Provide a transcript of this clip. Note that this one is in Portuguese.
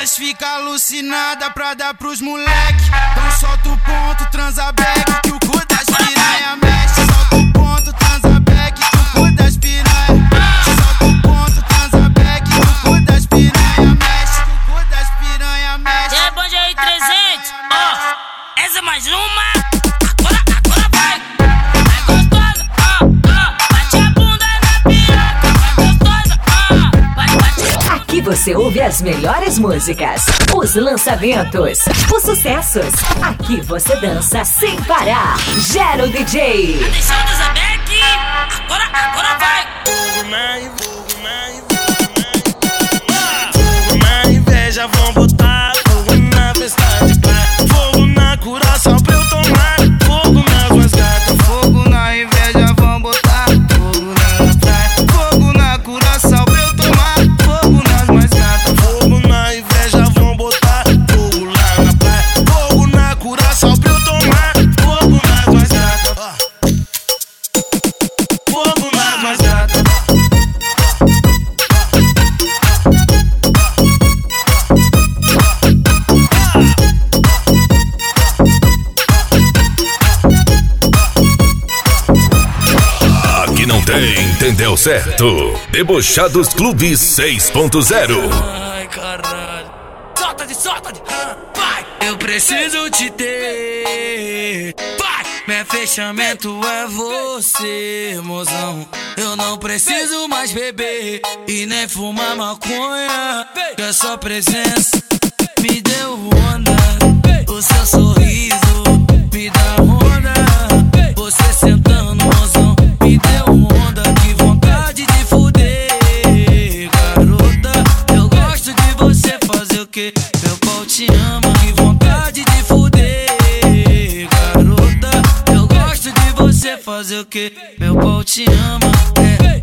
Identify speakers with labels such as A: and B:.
A: Elas ficam alucinadas pra dar pros moleque. Então solta o ponto, transa back, que o cu das piranha mexe. Solta o ponto, transa back, que o cu das piranha. Solta o ponto, transa back, que o cu das piranha mexe. Que o cu das piranha mexe.
B: É bom aí 300, ó, essa é mais uma. Agora vai. Vai gostosa, bate a bunda na piroca. Vai gostosa, bate.
C: Aqui você ouve as melhores músicas, os lançamentos, os sucessos. Aqui você dança sem parar. Gero DJ.
B: Tá deixando essa back? Agora vai.
D: Fogo na inveja, vão botar fogo na festa de praia. Fogo na curação pra eu tomar. Fogo nas mais gatas.
A: Fogo na inveja, vão botar fogo na praia. Fogo na curação pra eu tomar. Fogo nas mais gatas.
D: Fogo na inveja, vão botar fogo lá na praia. Fogo na curação pra eu tomar. Fogo nas mais gatas. Fogo nas mais gatas.
E: Aqui não tem, entendeu certo? Debochados Clube 6.0.
D: Ai, caralho. Solta de, vai. Eu preciso te ter. Vai. Meu fechamento é você, mozão. Eu não preciso mais beber e nem fumar maconha. Que a sua presença me deu onda. O seu sorriso me dá onda. Você sentando, mozão, me deu onda. Que vontade de fuder, garota. Eu gosto de você fazer o que? Meu pau te ama. Que vontade de fuder, garota. Eu gosto de você fazer o que? Meu pau te ama.